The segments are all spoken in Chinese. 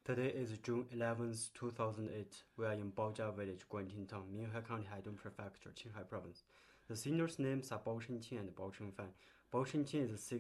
Today is June 11th, 2008. We are in Baojia Village, Guanting Town, Minhai County, Haidong Prefecture, Qinghai Province. The seniors' names are Bao Shenqing and Bao Chengfan. Bao Shenqing is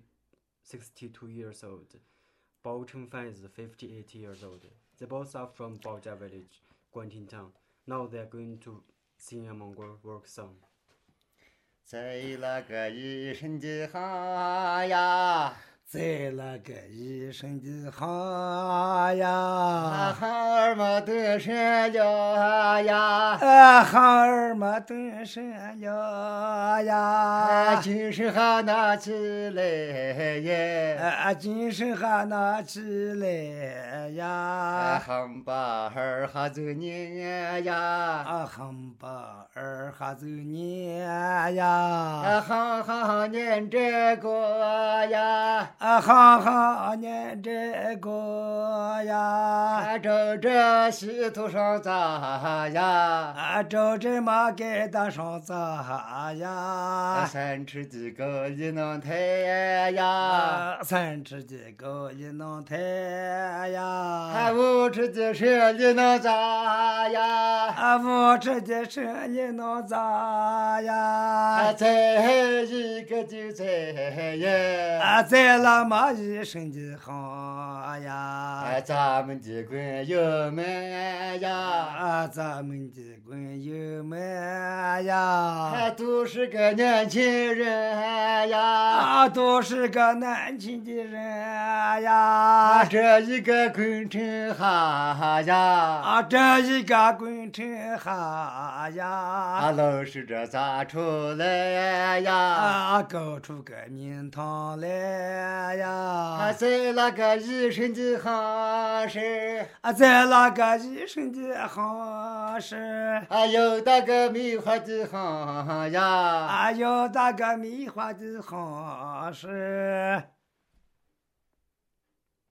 62 years old. Bao Chengfan is 58 years old. They both are from Baojia Village, Guanting Town. Now they are going to sing a Mongol work song. 在那个一生的行呀， 在那个一生的行呀， 行儿没得神了呀， 行儿没得神了呀， 精神还拿起来耶， 精神还拿起来呀， 行把儿还走年呀， 行把儿还走年呀， 行念这个呀。 行念这个呀， 照这西头上咋呀？ 照这马给打上咋呀？ 三尺的高一能抬呀， 三尺的高一能抬呀， 五尺的深一能咋呀？ 五尺的深一能咋呀？ 再一个就在呀， 在那么一生的行呀， 咱们的官有门呀， 咱们的官有门呀， 都是个年轻人呀， 都是个年轻的人呀， 这一个工程哈呀， 这一个工程哈呀， 老师这咋出来呀？ 搞出个名堂来呀， 在那个医生的行市， 在那个医生的行市， 有那个米花的行呀， 有那个米花的行市。